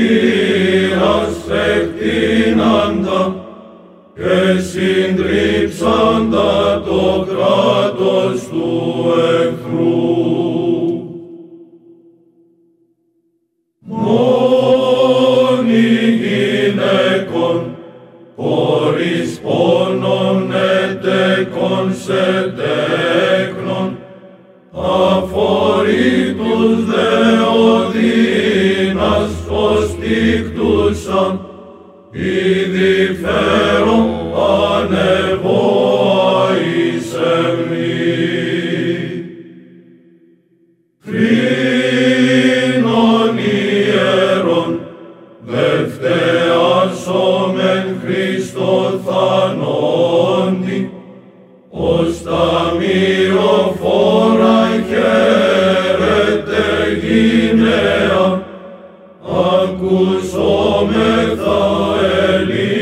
πύρας εκτείναντα και συντρίψαντα το κράτος του εχθρού. Μόνοι γυναίκων χωρίς πόνον ετέκον σε τέκνον, αφορήτους δεοδύνας ως τύκτουσαν, ήδη φέρον ανεβόα εις εμνή. Κρίνον ιερον, δευτεάσομεν Χριστό θανόντι, ως τα μυροφόρα χαίρετε γυναία, ακούσομεθα Ελλήνη.